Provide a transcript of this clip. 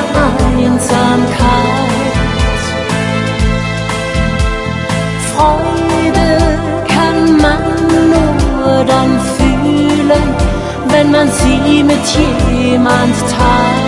Einsamkeit. Freude kann man nur dann fühlen, wenn man sie mit jemand teilt.